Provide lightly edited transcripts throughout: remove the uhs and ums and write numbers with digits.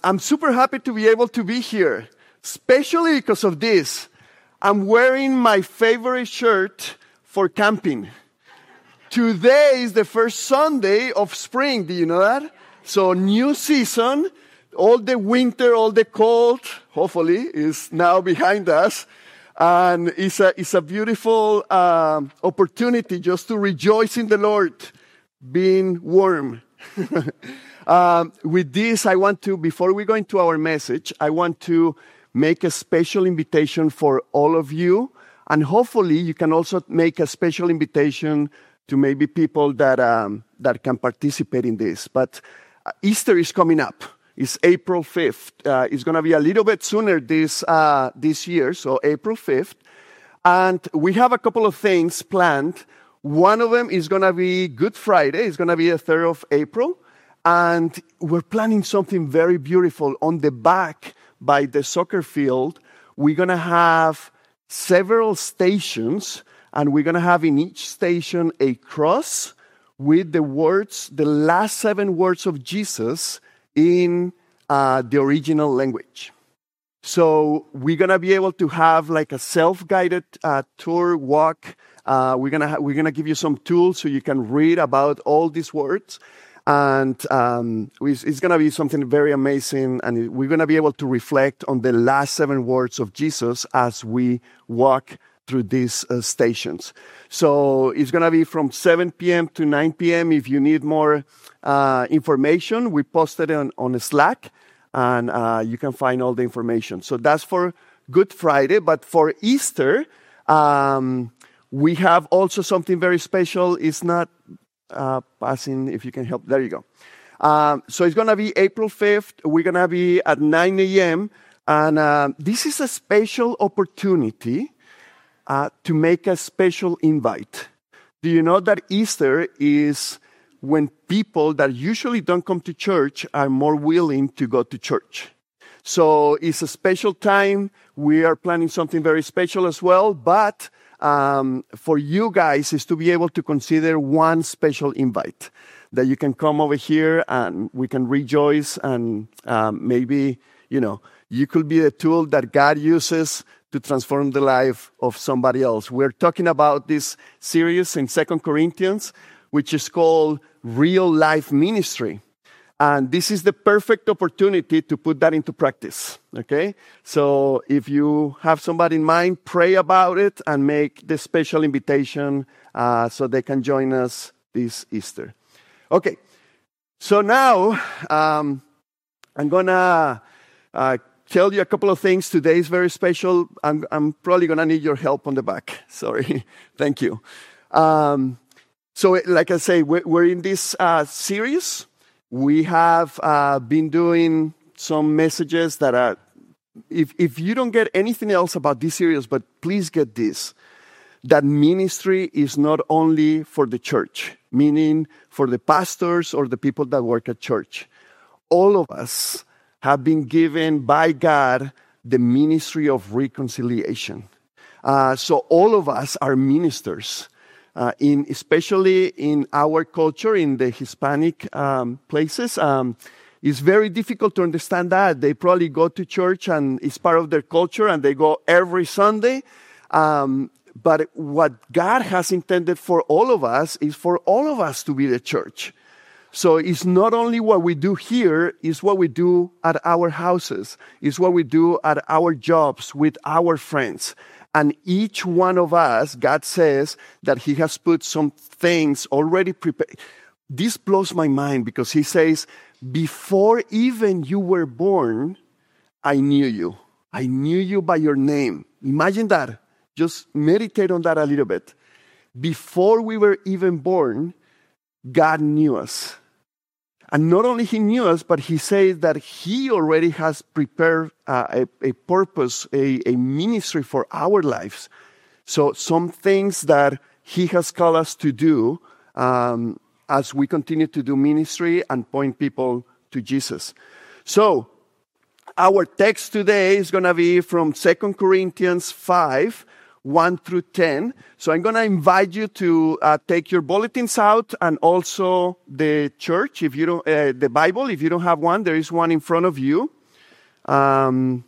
I'm super happy to be able to be here, especially because of this. I'm wearing my favorite shirt for camping. Today is the first Sunday of spring. Do you know that? So new season, all the winter, all the cold, hopefully, is now behind us. And it's a beautiful opportunity just to rejoice in the Lord, being warm. With this, I want to, before we go into our message, I want to make a special invitation for all of you. And hopefully, you can also make a special invitation to maybe people that can participate in this. But Easter is coming up. It's April 5th. It's going to be a little bit sooner this year, so April 5th. And we have a couple of things planned. One of them is going to be Good Friday. It's going to be the 3rd of April. And we're planning something very beautiful. On the back by the soccer field, we're going to have several stations. And we're going to have in each station a cross with the words, the last 7 words of Jesus in the original language. So we're going to be able to have like a self-guided tour walk. We're going to give you some tools so you can read about all these words. And it's going to be something very amazing. And we're going to be able to reflect on the last 7 words of Jesus as we walk through these stations. So it's going to be from 7 p.m. to 9 p.m. If you need more information, we posted it on Slack, and you can find all the information. So that's for Good Friday. But for Easter, we have also something very special. It's not passing, if you can help. There you go. So it's going to be April 5th. We're going to be at 9 a.m. And this is a special opportunity to make a special invite. Do you know that Easter is when people that usually don't come to church are more willing to go to church? So it's a special time. We are planning something very special as well. But for you guys is to be able to consider one special invite that you can come over here and we can rejoice. And maybe, you could be the tool that God uses to transform the life of somebody else. We're talking about this series in 2 Corinthians, which is called Real Life Ministry. And this is the perfect opportunity to put that into practice, okay? So if you have somebody in mind, pray about it and make the special invitation so they can join us this Easter. Okay, so now I'm going to tell you a couple of things. Today is very special. I'm probably going to need your help on the back. Sorry. Thank you. So like I say, we're in this series. We have been doing some messages that are, if you don't get anything else about this series, but please get this, that ministry is not only for the church, meaning for the pastors or the people that work at church. All of us have been given by God the ministry of reconciliation. So all of us are ministers, especially in our culture, in the Hispanic places. It's very difficult to understand that. They probably go to church and it's part of their culture and they go every Sunday. But what God has intended for all of us is for all of us to be the church. So it's not only what we do here, it's what we do at our houses. It's what we do at our jobs with our friends. And each one of us, God says that He has put some things already prepared. This blows my mind because He says, before even you were born, I knew you. I knew you by your name. Imagine that. Just meditate on that a little bit. Before we were even born, God knew us. And not only He knew us, but He says that He already has prepared a purpose, a ministry for our lives. So some things that He has called us to do as we continue to do ministry and point people to Jesus. So our text today is going to be from 2 Corinthians 5, 1 through 10. So I'm going to invite you to take your bulletins out and also the church, if you don't, the Bible, if you don't have one, there is one in front of you. We're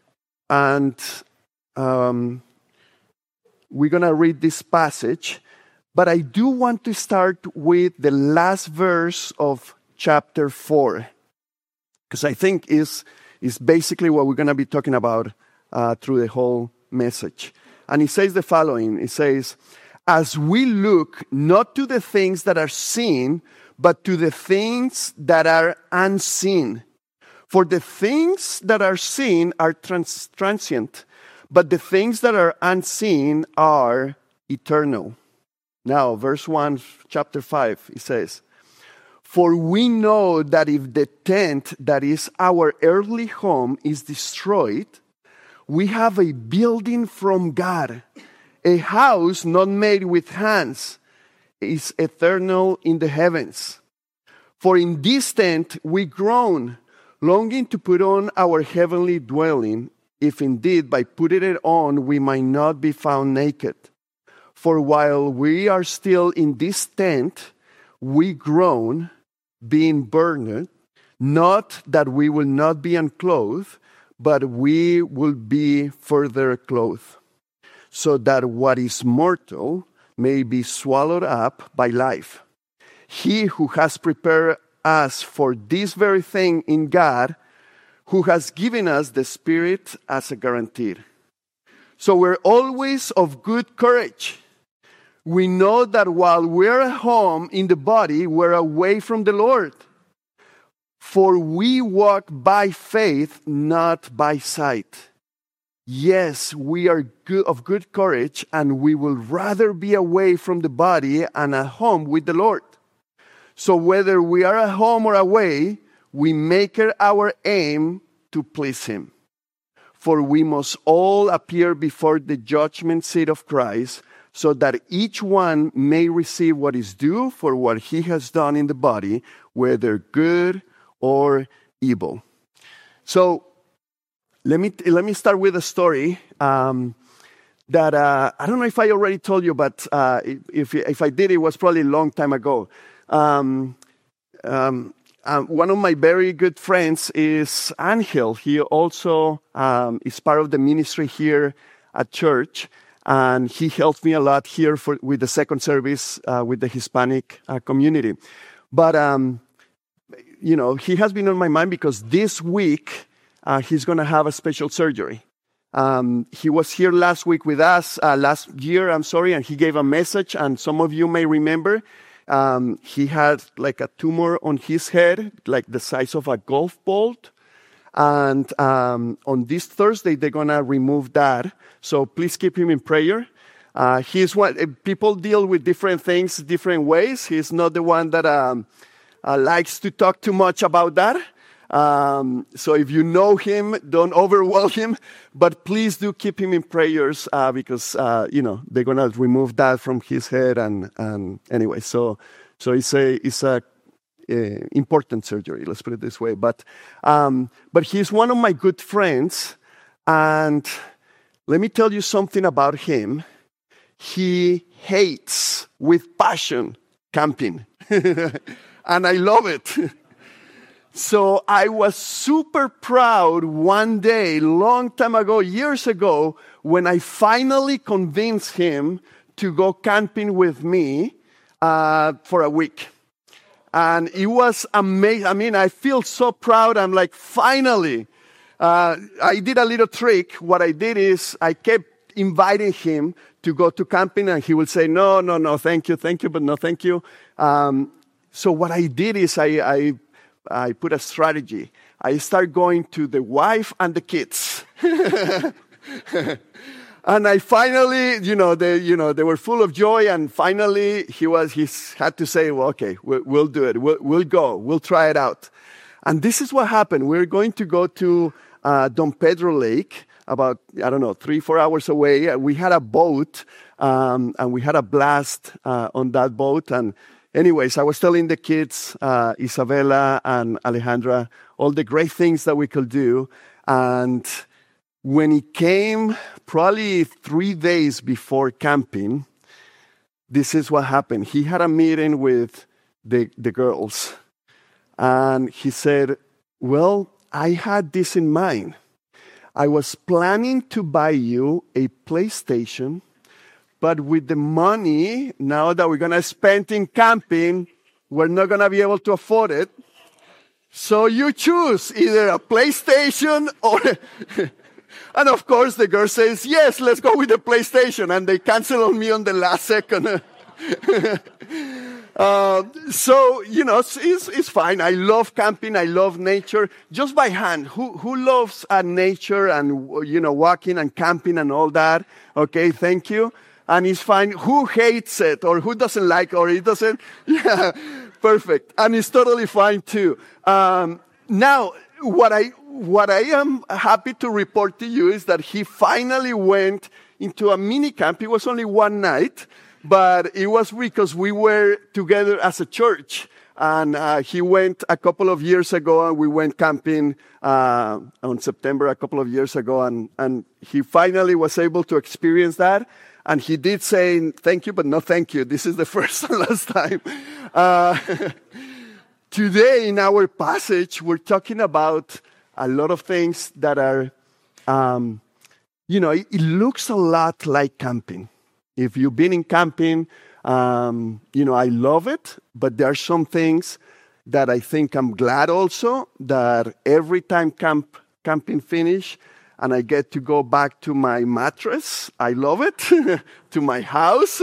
going to read this passage. But I do want to start with the last verse of chapter 4, because I think is basically what we're going to be talking about through the whole message. And it says the following. It says, as we look not to the things that are seen, but to the things that are unseen. For the things that are seen are transient, but the things that are unseen are eternal. Now, verse 1, chapter 5, it says, for we know that if the tent that is our earthly home is destroyed, we have a building from God, a house not made with hands, is eternal in the heavens. For in this tent we groan, longing to put on our heavenly dwelling, if indeed by putting it on we might not be found naked. For while we are still in this tent, we groan, being burned, not that we will not be unclothed, but we will be further clothed, so that what is mortal may be swallowed up by life. He who has prepared us for this very thing in God, who has given us the Spirit as a guarantee. So we're always of good courage. We know that while we're at home in the body, we're away from the Lord. For we walk by faith, not by sight. Yes, we are of good courage, and we will rather be away from the body and at home with the Lord. So whether we are at home or away, we make it our aim to please Him. For we must all appear before the judgment seat of Christ, so that each one may receive what is due for what he has done in the body, whether good or evil. So let me start with a story that I don't know if I already told you, but if I did, it was probably a long time ago. One of my very good friends is Angel. He also is part of the ministry here at church. And he helped me a lot here with the second service with the Hispanic community. But, he has been on my mind because this week he's going to have a special surgery. He was here last year, and he gave a message. And some of you may remember, he had like a tumor on his head, like the size of a golf ball. And on this Thursday, they're going to remove that. So please keep him in prayer. People deal with different things different ways. He's not the one that likes to talk too much about that. So if you know him, don't overwhelm him. But please do keep him in prayers because, they're going to remove that from his head. And anyway, so it's a important surgery, let's put it this way. But he's one of my good friends, and let me tell you something about him. He hates with passion camping, and I love it. So I was super proud one day, long time ago, years ago, when I finally convinced him to go camping with me for a week. And it was amazing. I mean, I feel so proud. I'm like, finally. I did a little trick. What I did is I kept inviting him to go to camping, and he would say, no, thank you, but no, thank you. So what I did is I put a strategy. I started going to the wife and the kids. And I finally, they were full of joy. And finally, he had to say, well, okay, we'll do it. We'll go. We'll try it out. And this is what happened. We're going to go to Don Pedro Lake, about, 3-4 hours away. We had a boat, and we had a blast on that boat. And anyways, I was telling the kids, Isabella and Alejandra, all the great things that we could do. And when he came, probably 3 days before camping, this is what happened. He had a meeting with the girls, and he said, well, I had this in mind. I was planning to buy you a PlayStation, but with the money now that we're going to spend in camping, we're not going to be able to afford it. So you choose either a PlayStation or... And of course, the girl says, yes, let's go with the PlayStation. And they cancel on me on the last second. So, it's fine. I love camping. I love nature. Just by hand, who loves nature and, walking and camping and all that? Okay, thank you. And it's fine. Who hates it or who doesn't like it or it doesn't? Yeah, perfect. And it's totally fine too. Now, what I am happy to report to you is that he finally went into a mini camp. It was only one night, but it was because we were together as a church. And he went a couple of years ago, and we went camping on September a couple of years ago, and he finally was able to experience that. And he did say, thank you, but no thank you. This is the first and last time. Today, in our passage, we're talking about a lot of things that are, it looks a lot like camping. If you've been in camping, I love it, but there are some things that I think I'm glad also that every time camping finish and I get to go back to my mattress, I love it, to my house,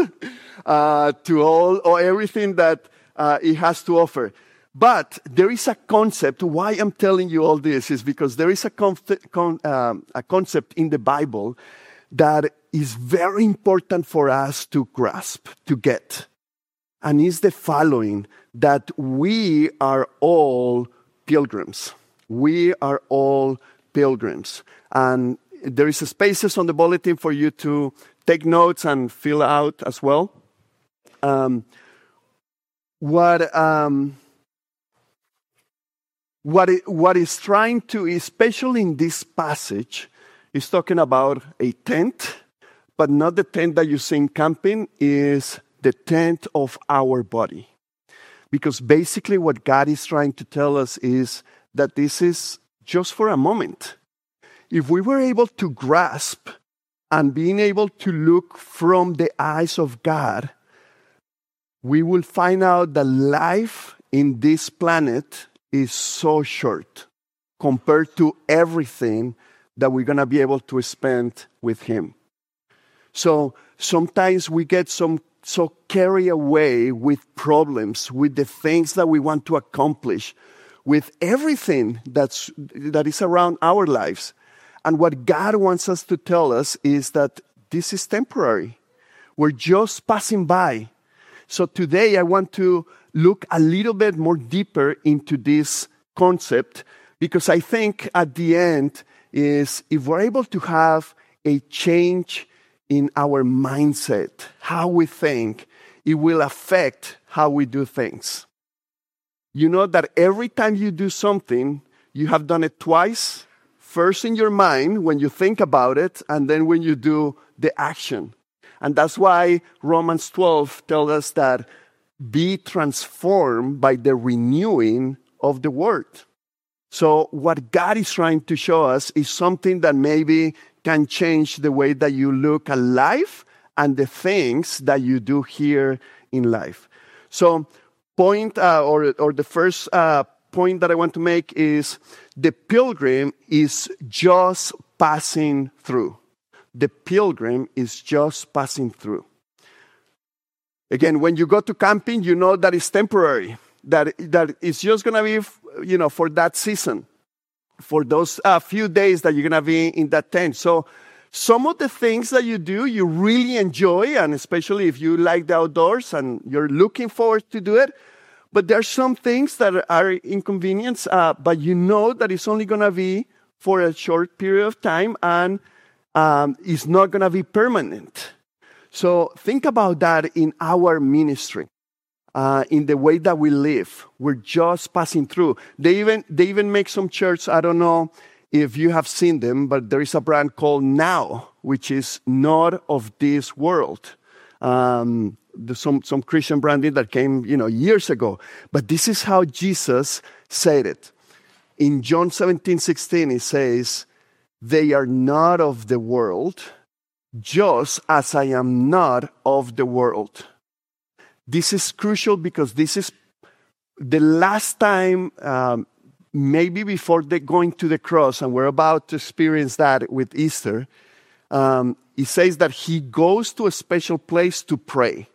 to everything that it has to offer. But there is a concept. Why I'm telling you all this is because there is a concept in the Bible that is very important for us to grasp, to get. And it's the following, that we are all pilgrims. We are all pilgrims. And there is spaces on the bulletin for you to take notes and fill out as well. What is trying to, especially in this passage, is talking about a tent, but not the tent that you see in camping, is the tent of our body. Because basically what God is trying to tell us is that this is just for a moment. If we were able to grasp and being able to look from the eyes of God, we will find out that life in this planet is so short compared to everything that we're going to be able to spend with Him. So sometimes we get so carried away with problems, with the things that we want to accomplish, with everything that is around our lives. And what God wants us to tell us is that this is temporary. We're just passing by. So today I want to look a little bit more deeper into this concept, because I think at the end is if we're able to have a change in our mindset, how we think, it will affect how we do things. You know that every time you do something, you have done it twice. First in your mind when you think about it, and then when you do the action. And that's why Romans 12 tells us that be transformed by the renewing of the word. So what God is trying to show us is something that maybe can change the way that you look at life and the things that you do here in life. So the first point that I want to make is the pilgrim is just passing through. The pilgrim is just passing through. Again, when you go to camping, you know that it's temporary, that it's just going to be, for that season, for those few days that you're going to be in that tent. So some of the things that you do, you really enjoy, and especially if you like the outdoors and you're looking forward to do it. But there are some things that are inconvenience, but you know that it's only going to be for a short period of time, and it's not going to be permanent. So think about that in our ministry, in the way that we live. We're just passing through. They even make some church, I don't know if you have seen them, but there is a brand called Now, which is not of this world. There's some Christian branding that came, years ago. But this is how Jesus said it. In John 17:16, he says, "They are not of the world, just as I am not of the world." This is crucial because this is the last time, maybe before going to the cross, and we're about to experience that with Easter, he says that he goes to a special place to pray.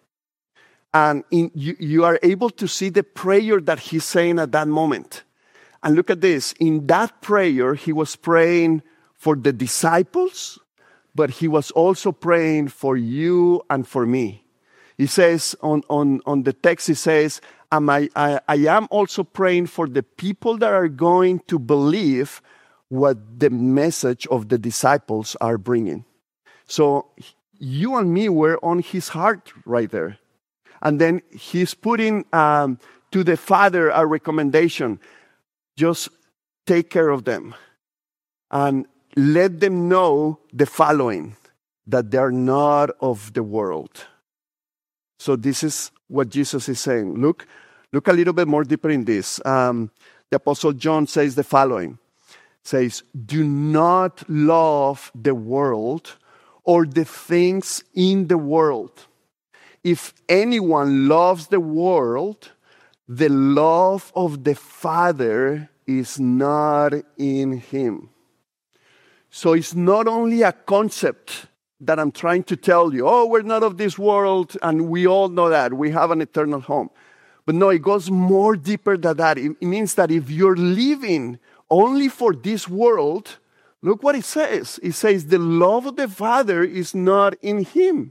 And you are able to see the prayer that he's saying at that moment. And look at this. In that prayer, he was praying for the disciples, but he was also praying for you and for me. He says on the text, he says, I am also praying for the people that are going to believe what the message of the disciples are bringing. So you and me were on his heart right there. And then he's putting to the Father a recommendation. Just take care of them and let them know the following, that they're not of the world. So this is what Jesus is saying. Look a little bit more deeper in this. The Apostle John says the following. Says, "Do not love the world or the things in the world. If anyone loves the world, the love of the Father is not in him." So it's not only a concept that I'm trying to tell you, we're not of this world, and we all know that. We have an eternal home. But no, it goes more deeper than that. It means that if you're living only for this world, look what it says. It says the love of the Father is not in him.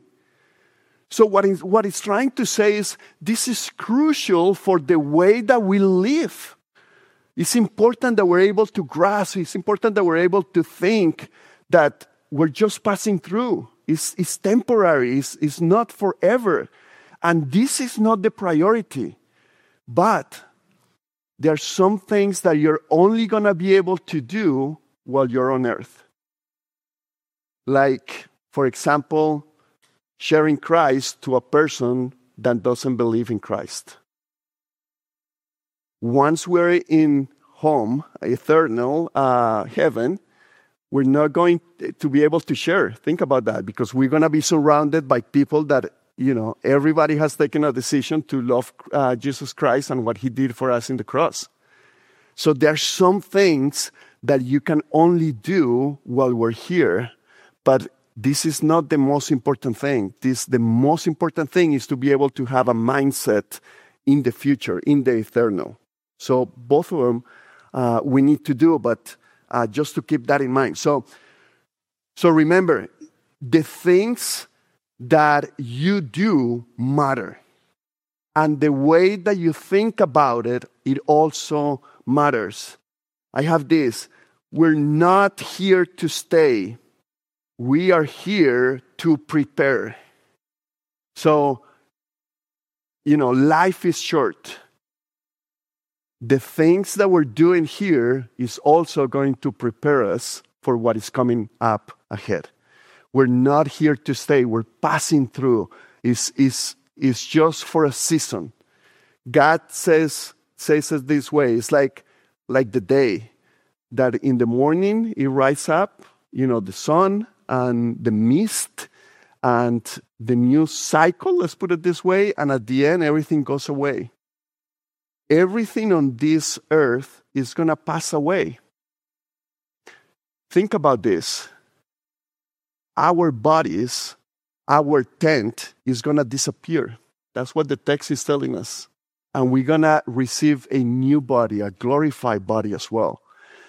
So what it's trying to say is this is crucial for the way that we live. It's important that we're able to grasp. It's important that we're able to think that we're just passing through. It's temporary. It's not forever. And this is not the priority. But there are some things that you're only going to be able to do while you're on earth. Like, for example, sharing Christ to a person that doesn't believe in Christ. Once we're in home, eternal heaven, we're not going to be able to share. Think about that, because we're going to be surrounded by people that, everybody has taken a decision to love Jesus Christ and what he did for us in the cross. So there are some things that you can only do while we're here, but this is not the most important thing. The most important thing is to be able to have a mindset in the future, in the eternal. So both of them we need to do, but just to keep that in mind. So remember, the things that you do matter. And the way that you think about it, it also matters. I have this. We're not here to stay. We are here to prepare. So, life is short. The things that we're doing here is also going to prepare us for what is coming up ahead. We're not here to stay. We're passing through. It's just for a season. God says it this way. It's like the day that in the morning it rises up, the sun and the mist and the news cycle, let's put it this way, and at the end everything goes away. Everything on this earth is going to pass away. Think about this. Our bodies, our tent is going to disappear. That's what the text is telling us. And we're going to receive a new body, a glorified body as well.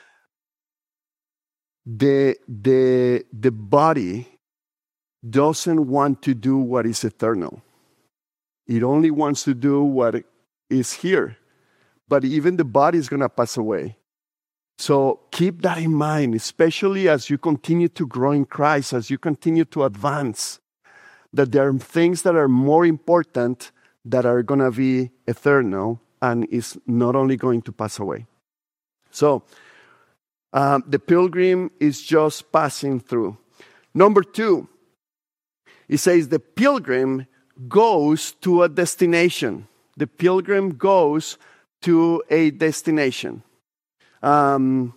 The body doesn't want to do what is eternal. It only wants to do what is here. But even the body is going to pass away. So keep that in mind, especially as you continue to grow in Christ, as you continue to advance, that there are things that are more important that are going to be eternal and is not only going to pass away. So The pilgrim is just passing through. Number 2, it says the pilgrim goes to a destination. The pilgrim goes to a destination. Look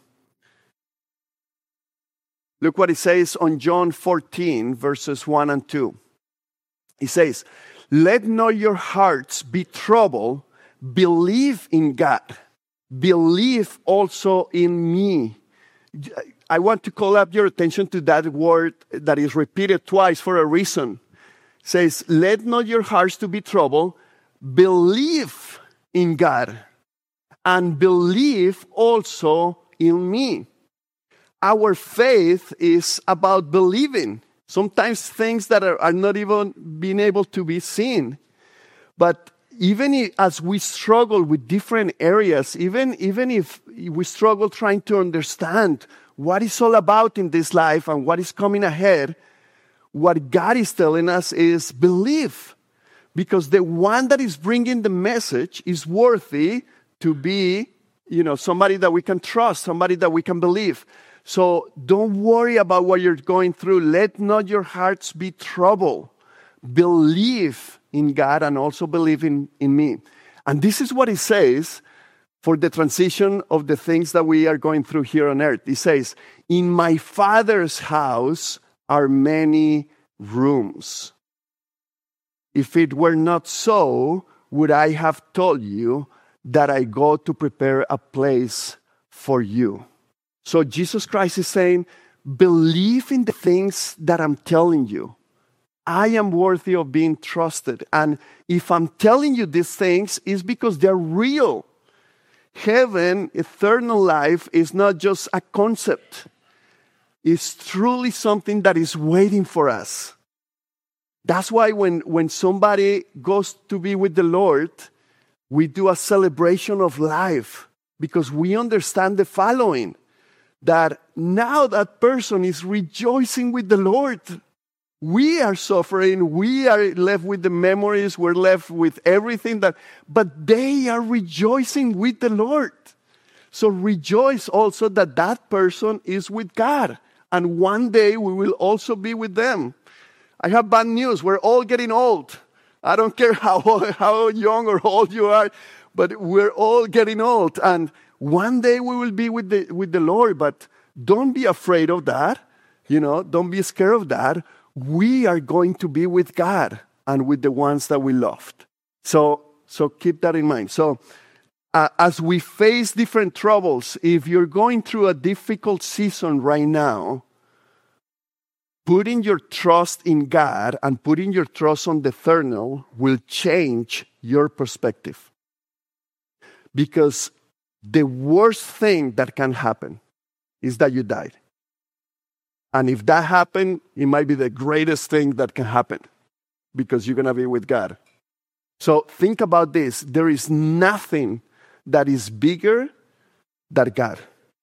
what it says on John 14, verses 1 and 2. It says, "Let not your hearts be troubled. Believe in God. Believe also in me." I want to call up your attention to that word that is repeated twice for a reason. It says, "Let not your hearts to be troubled. Believe in God. And believe also in me." Our faith is about believing. Sometimes things that are not even being able to be seen. But even as we struggle with different areas, even if we struggle trying to understand what it's all about in this life and what is coming ahead, what God is telling us is believe. Because the one that is bringing the message is worthy to be, somebody that we can trust, somebody that we can believe. So don't worry about what you're going through. Let not your hearts be troubled. Believe in God and also believe in me. And this is what it says for the transition of the things that we are going through here on earth. It says, "In my Father's house are many rooms. If it were not so, would I have told you that I go to prepare a place for you?" So Jesus Christ is saying, believe in the things that I'm telling you. I am worthy of being trusted. And if I'm telling you these things, it's because they're real. Heaven, eternal life, is not just a concept. It's truly something that is waiting for us. That's why when somebody goes to be with the Lord, we do a celebration of life because we understand the following, that now that person is rejoicing with the Lord. We are suffering, we are left with the memories, we're left with everything but they are rejoicing with the Lord. So rejoice also that person is with God. And one day we will also be with them. I have bad news, we're all getting old. I don't care how young or old you are, but we're all getting old. And one day we will be with the Lord, but don't be afraid of that. Don't be scared of that. We are going to be with God and with the ones that we loved. So keep that in mind. So as we face different troubles, if you're going through a difficult season right now, putting your trust in God and putting your trust on the eternal will change your perspective. Because the worst thing that can happen is that you died. And if that happened, it might be the greatest thing that can happen because you're going to be with God. So think about this. There is nothing that is bigger than God.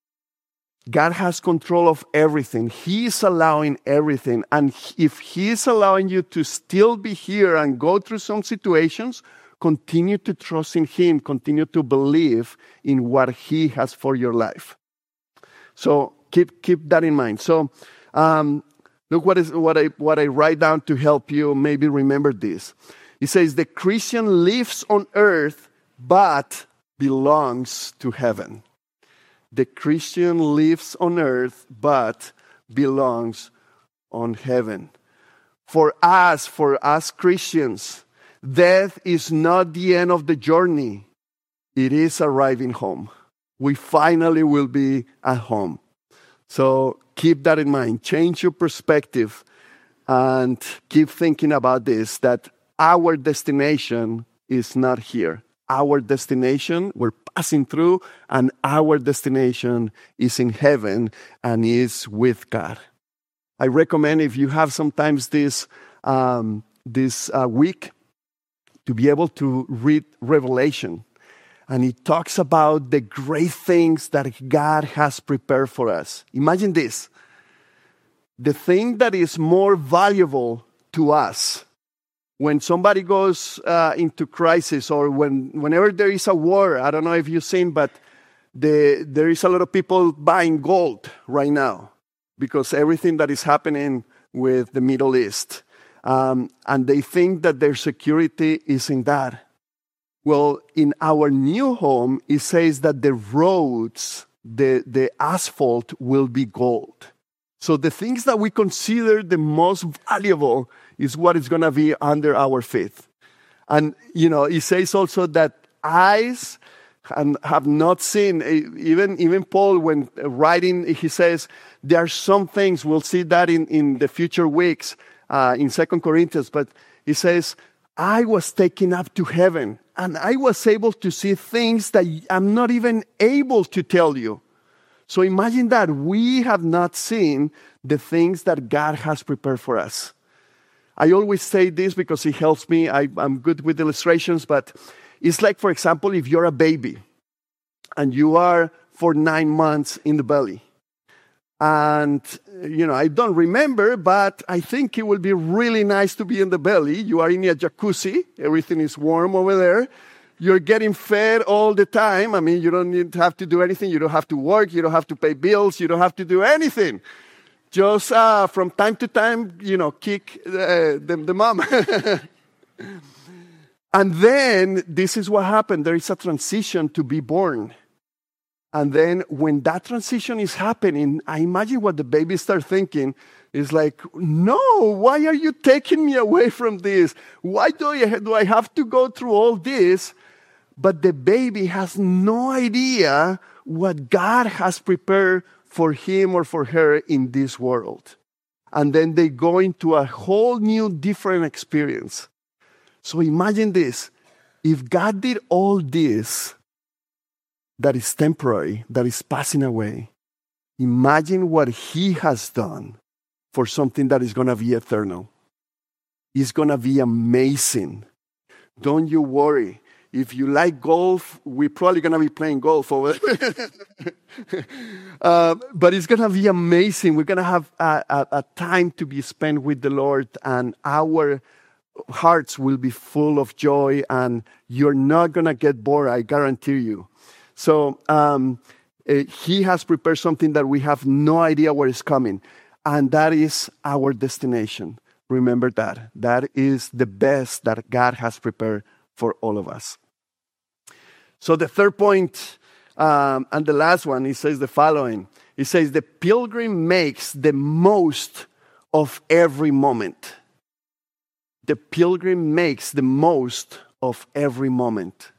God has control of everything. He is allowing everything. And if He is allowing you to still be here and go through some situations, continue to trust in Him. Continue to believe in what He has for your life. So keep that in mind. So look what I write down to help you maybe remember this. It says the Christian lives on earth but belongs to heaven. The Christian lives on earth but belongs on heaven. For us Christians, death is not the end of the journey. It is arriving home. We finally will be at home. So keep that in mind. Change your perspective and keep thinking about this, that our destination is not here. Our destination, we're passing through, and our destination is in heaven and is with God. I recommend if you have sometimes this week to be able to read Revelation. And it talks about the great things that God has prepared for us. Imagine this. The thing that is more valuable to us when somebody goes into crisis or whenever there is a war, I don't know if you've seen, but there is a lot of people buying gold right now because everything that is happening with the Middle East. And they think that their security is in that. Well, in our new home, it says that the roads, the asphalt will be gold. So the things that we consider the most valuable is what is going to be under our feet. And, it says also that eyes and have not seen, even Paul, when writing, he says, there are some things, we'll see that in the future weeks, in 2 Corinthians, but he says, I was taken up to heaven, and I was able to see things that I'm not even able to tell you. So imagine that we have not seen the things that God has prepared for us. I always say this because it helps me. I'm good with illustrations, but it's like, for example, if you're a baby and you are for 9 months in the belly. And, I don't remember, but I think it will be really nice to be in the belly. You are in a jacuzzi. Everything is warm over there. You're getting fed all the time. I mean, you don't have to do anything. You don't have to work. You don't have to pay bills. You don't have to do anything. Just from time to time, kick the mom. And then this is what happened. There is a transition to be born. And then when that transition is happening, I imagine what the babies start thinking is like, no, why are you taking me away from this? Why do I have to go through all this? But the baby has no idea what God has prepared for him or for her in this world. And then they go into a whole new different experience. So imagine this. If God did all this, that is temporary, that is passing away, imagine what he has done for something that is going to be eternal. It's going to be amazing. Don't you worry. If you like golf, we're probably going to be playing golf over there. But it's going to be amazing. We're going to have a time to be spent with the Lord, and our hearts will be full of joy, and you're not going to get bored, I guarantee you. So he has prepared something that we have no idea where it's coming, and that is our destination. Remember that. That is the best that God has prepared for all of us. So the third point, and the last one, he says the following. He says, the pilgrim makes the most of every moment. The pilgrim makes the most of every moment.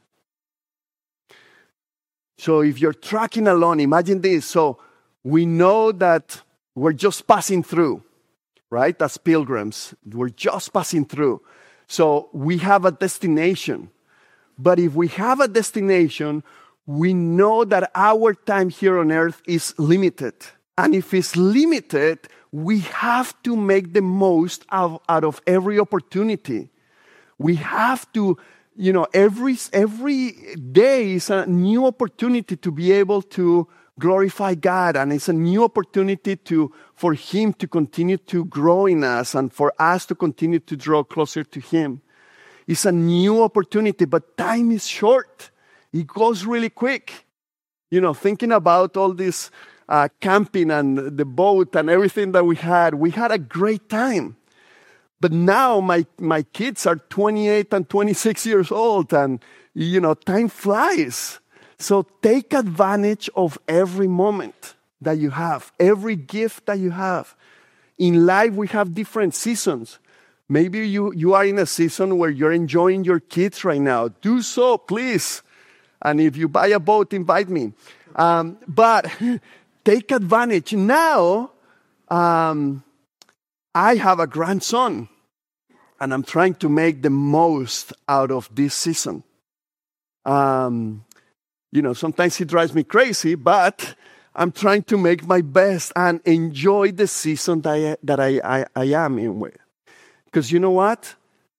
So if you're trekking along, imagine this. So we know that we're just passing through, right? As pilgrims, we're just passing through. So we have a destination. But if we have a destination, we know that our time here on earth is limited. And if it's limited, we have to make the most out of every opportunity. We have to, every day is a new opportunity to be able to glorify God, and it's a new opportunity for Him to continue to grow in us and for us to continue to draw closer to Him. It's a new opportunity, but time is short. It goes really quick. Thinking about all this camping and the boat and everything that we had a great time. But now my kids are 28 and 26 years old, and, time flies. So take advantage of every moment that you have, every gift that you have. In life, we have different seasons. Maybe you are in a season where you're enjoying your kids right now. Do so, please. And if you buy a boat, invite me. But take advantage. Now, I have a grandson, and I'm trying to make the most out of this season. Sometimes he drives me crazy, but I'm trying to make my best and enjoy the season that I am in with. Because you know what?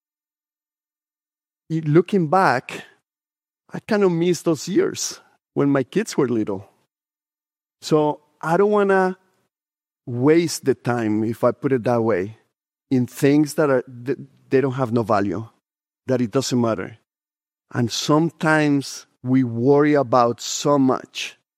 Looking back, I kind of miss those years when my kids were little. So I don't want to waste the time, if I put it that way, in things that they don't have no value, that it doesn't matter. And sometimes we worry about so much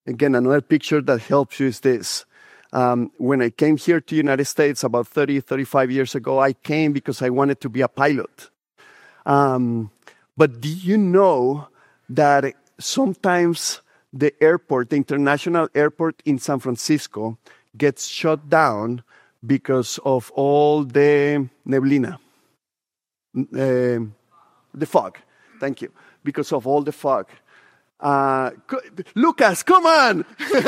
Again, another picture that helps you is this. When I came here to the United States about 35 years ago, I came because I wanted to be a pilot. But do you know that sometimes the international airport in San Francisco, gets shut down because of all the neblina, the fog. Thank you. Because of all the fog. Lucas, come on!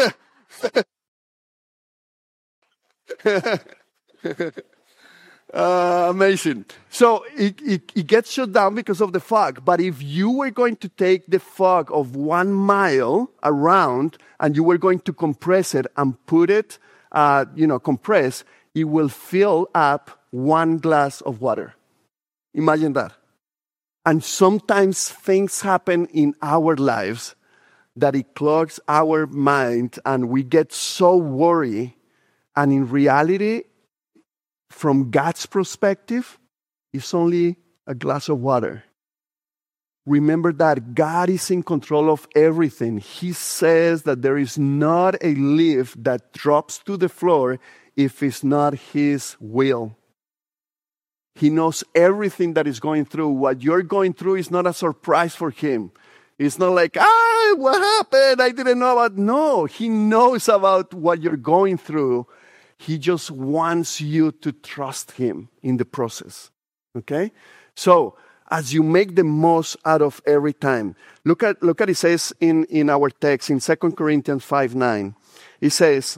Amazing. So it gets shut down because of the fog. But if you were going to take the fog of 1 mile around and you were going to compress it and put it, compress, it will fill up 1 glass of water. Imagine that. And sometimes things happen in our lives that it clogs our mind and we get so worried. And in reality, from God's perspective, it's only a glass of water. Remember that God is in control of everything. He says that there is not a leaf that drops to the floor if it's not His will. He knows everything that is going through. What you're going through is not a surprise for Him. It's not like, what happened? I didn't know about. No, He knows about what you're going through. He just wants you to trust Him in the process. Okay? So, as you make the most out of every time, look at it says in our text in 2 Corinthians 5:9. It says,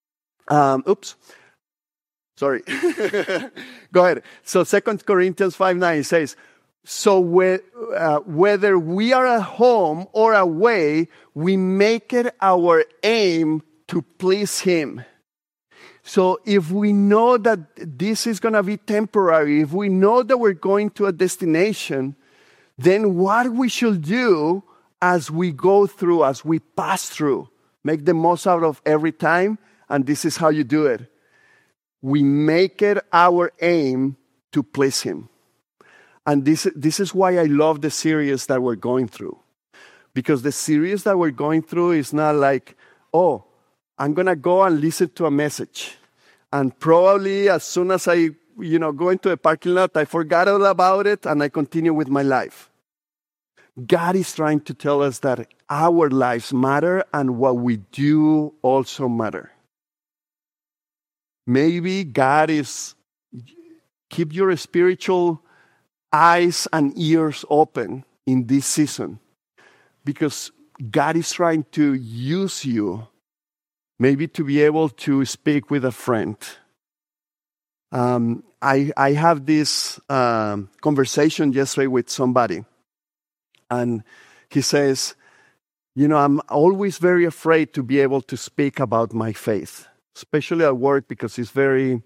sorry. Go ahead. So 2 Corinthians 5:9 it says, so whether we are at home or away, we make it our aim to please Him. So if we know that this is going to be temporary, if we know that we're going to a destination, then what we should do as we go through, as we pass through, make the most out of every time, and this is how you do it. We make it our aim to please Him. And this is why I love the series that we're going through. Because the series that we're going through is not like, I'm going to go and listen to a message. And probably as soon as I, go into a parking lot, I forgot all about it and I continue with my life. God is trying to tell us that our lives matter and what we do also matter. Maybe God is, keep your spiritual eyes and ears open in this season. Because God is trying to use you maybe to be able to speak with a friend. I have this conversation yesterday with somebody. And he says, I'm always very afraid to be able to speak about my faith, especially at work because it's very,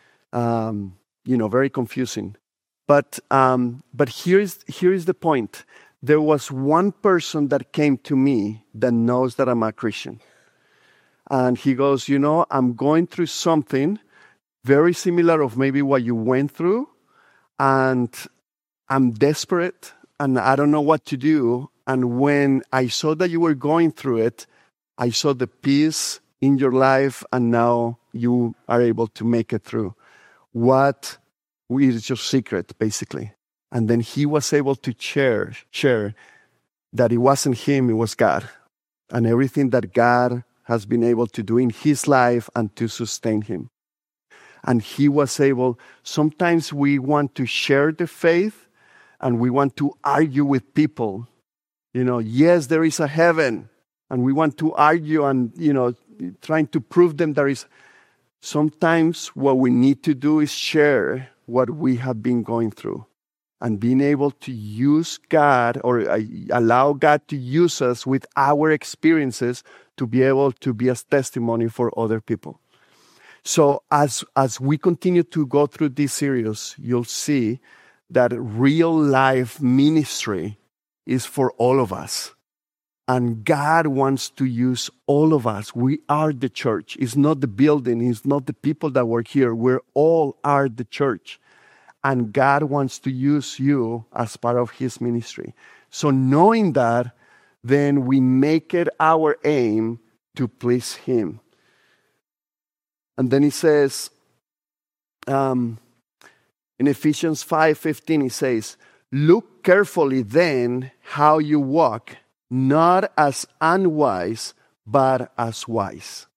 very confusing. But here is the point. There was one person that came to me that knows that I'm a Christian. And he goes, I'm going through something very similar of maybe what you went through. And I'm desperate and I don't know what to do. And when I saw that you were going through it, I saw the peace in your life and now you are able to make it through. What is your secret, basically? And then he was able to share that it wasn't him, it was God. And everything that God has been able to do in his life and to sustain him. And he was able, sometimes we want to share the faith and we want to argue with people. Yes, there is a heaven. And we want to argue and, trying to prove them there is. Sometimes what we need to do is share what we have been going through. And being able to use God or allow God to use us with our experiences to be able to be a testimony for other people. So as we continue to go through this series, you'll see that real life ministry is for all of us. And God wants to use all of us. We are the church. It's not the building. It's not the people that work here. We all are the church. And God wants to use you as part of His ministry. So knowing that, then we make it our aim to please Him. And then he says, in Ephesians 5:15, he says, look carefully then how you walk, not as unwise, but as wise.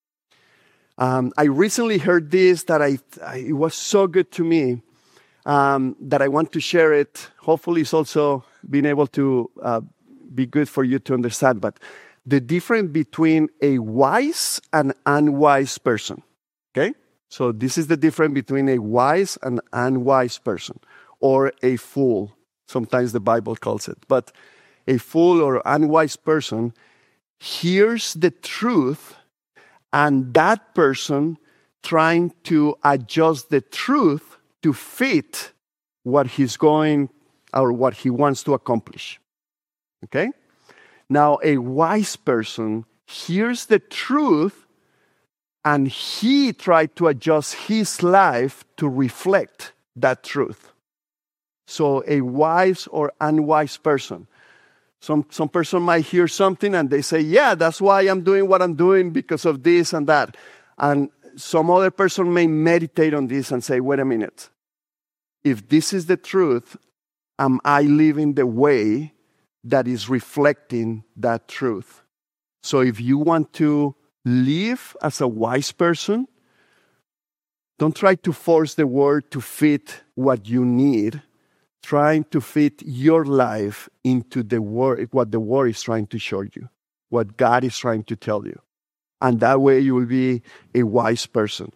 I recently heard this that it was so good to me that I want to share it. Hopefully it's also been able to be good for you to understand. But the difference between a wise and unwise person. Okay? So this is the difference between a wise and unwise person, or a fool. Sometimes the Bible calls it. But a fool or unwise person hears the truth, and that person trying to adjust the truth to fit what he's going or what he wants to accomplish. Okay? Now, a wise person hears the truth, and he tried to adjust his life to reflect that truth. So a wise or unwise person. Some person might hear something and they say, yeah, that's why I'm doing what I'm doing because of this and that. And some other person may meditate on this and say, wait a minute. If this is the truth, am I living the way that is reflecting that truth? So if you want to live as a wise person, don't try to force the word to fit what you need. Trying to fit your life into the word, what the word is trying to show you, what God is trying to tell you. And that way you will be a wise person.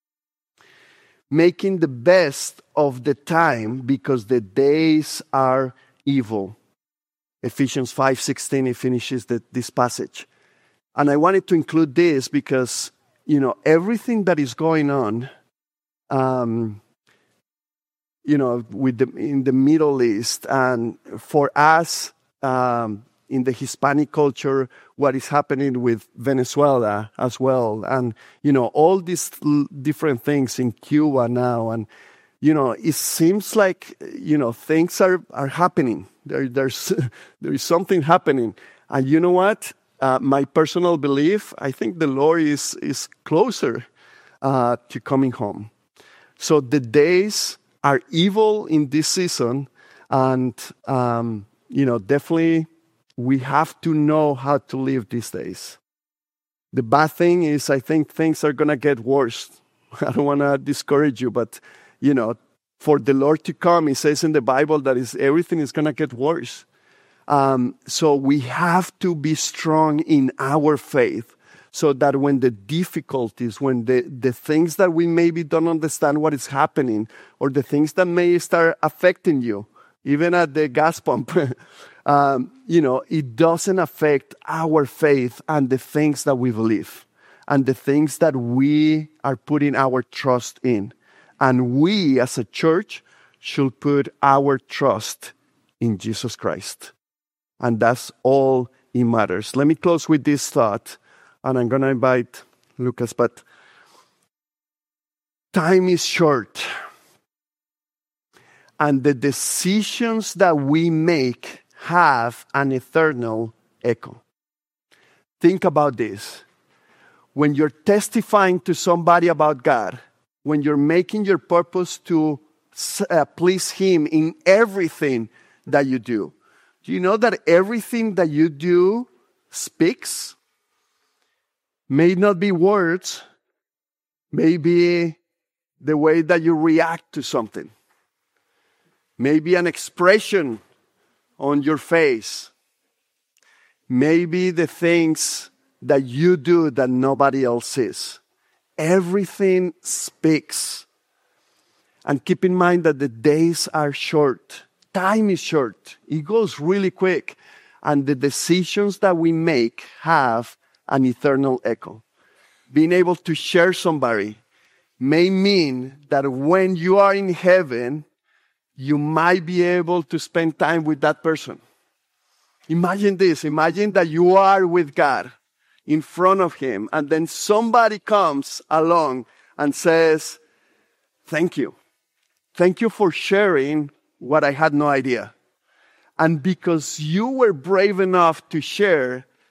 Making the best of the time because the days are evil. Ephesians 5:16, it finishes this passage. And I wanted to include this because, everything that is going on, in the Middle East, and for us in the Hispanic culture, what is happening with Venezuela as well, and all these different things in Cuba now, and it seems like things are happening. There is something happening, and you know what? My personal belief, I think the Lord is closer to coming home. So the days are evil in this season, and definitely we have to know how to live these days. The bad thing is, I think things are going to get worse. I don't want to discourage you, but for the Lord to come, it says in the Bible that everything is going to get worse. So we have to be strong in our faith, so that when the difficulties, when the things that we maybe don't understand what is happening, or the things that may start affecting you, even at the gas pump, it doesn't affect our faith and the things that we believe and the things that we are putting our trust in. And we as a church should put our trust in Jesus Christ. And that's all it matters. Let me close with this thought. And I'm going to invite Lucas, but time is short. And the decisions that we make have an eternal echo. Think about this. When you're testifying to somebody about God, when you're making your purpose to please Him in everything that you do you know that everything that you do speaks? May not be words, maybe the way that you react to something. Maybe an expression on your face. Maybe the things that you do that nobody else sees. Everything speaks. And keep in mind that the days are short. Time is short. It goes really quick. And the decisions that we make have an eternal echo. Being able to share somebody may mean that when you are in heaven, you might be able to spend time with that person. Imagine this. Imagine that you are with God in front of Him, and then somebody comes along and says, thank you. Thank you for sharing what I had no idea. And because you were brave enough to share,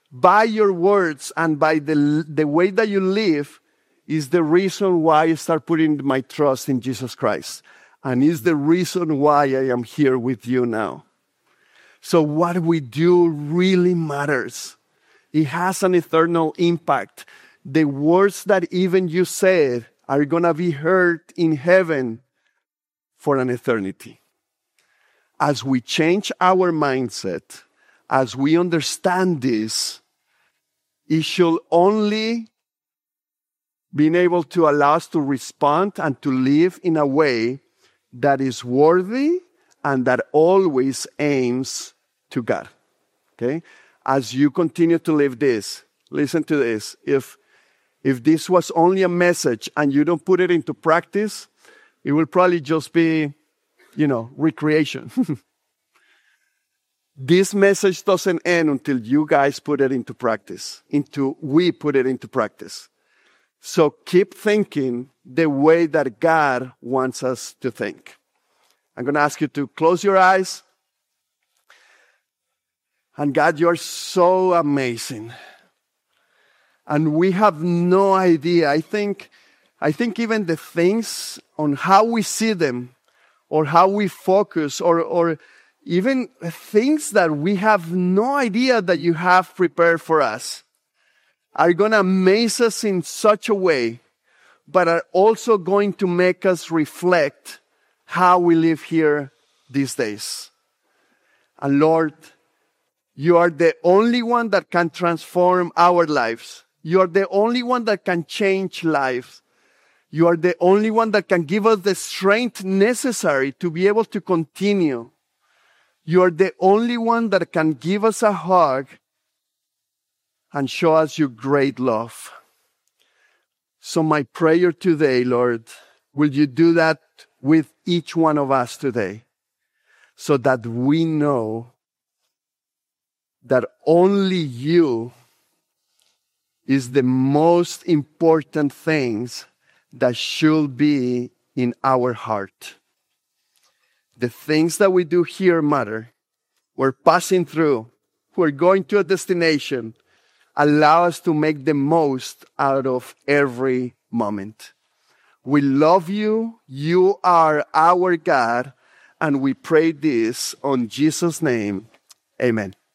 by your words and by the way that you live is the reason why I start putting my trust in Jesus Christ. And is the reason why I am here with you now. So what we do really matters. It has an eternal impact. The words that even you said are going to be heard in heaven for an eternity. As we change our mindset, as we understand this, it should only be able to allow us to respond and to live in a way that is worthy and that always aims to God. Okay? As you continue to live this, listen to this. If this was only a message and you don't put it into practice, it will probably just be, recreation. This message doesn't end until you guys put it into practice, we put it into practice. So keep thinking the way that God wants us to think. I'm going to ask you to close your eyes. And God, you're so amazing. And we have no idea. I think even the things on how we see them or how we focus or even things that we have no idea that you have prepared for us are going to amaze us in such a way, but are also going to make us reflect how we live here these days. And Lord, you are the only one that can transform our lives. You are the only one that can change lives. You are the only one that can give us the strength necessary to be able to continue. You are the only one that can give us a hug and show us your great love. So my prayer today, Lord, will you do that with each one of us today so that we know that only you is the most important things that should be in our heart. The things that we do here matter. We're passing through. We're going to a destination. Allow us to make the most out of every moment. We love you. You are our God. And we pray this on Jesus' name. Amen.